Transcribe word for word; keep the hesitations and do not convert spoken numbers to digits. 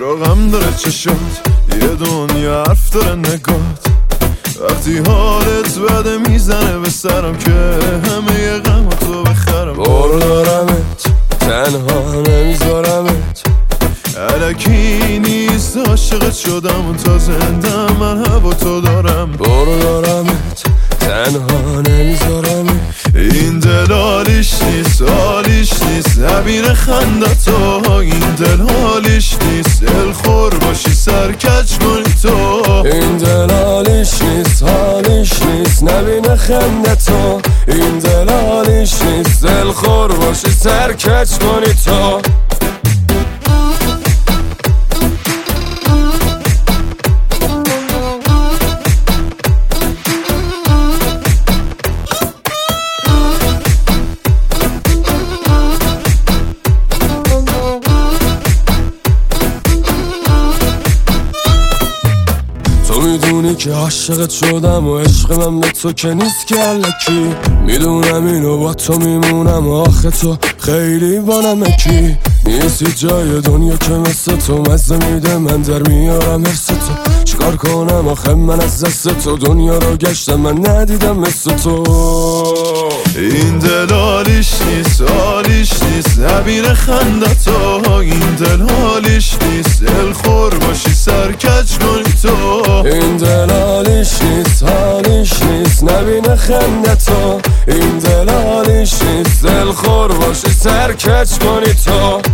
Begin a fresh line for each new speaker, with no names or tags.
چرا غم داره چشات، یه دنیا حرف داره نگات. وقتی حالت بده میزنه به سرم که همه ی غماتو بخرم. برو دارمت تنها نمیذارمت، الکی نیست عاشقت شدم و تا زنده من هوا تو دارم. برو دارمت تنها نمیذارمت، این دل حالیش نیست حالیش نیست نبینه خندتو. این دل حالیش نیست دل خور باشی سرکج کنی تو. این دل حالیش نیست حالیش نیست نبینه خندتو. این دل حالیش نیست دل خور باشی سرکج کنی تو. میدونی که عاشقت شدم و عشق من به تو که نیست که الکی. میدونم اینو با تو میمونم آخه تو خیلی با نمکی. نیستی جای دنیا که مثل تو مزه میده من در میارم حرس تو. چیکار کنم آخه من از دست تو دنیا رو گشتم من ندیدم مثل تو. این دل حالیش نیست حالیش نیست نبینه خندتو. این دل حالیش نیست دل خور باشی سرکج کنی تو. این دل حالیش نیست حالیش نیست نبینه خندتو. این دل حالیش نیست دل خور باشی سرکج کنی تو.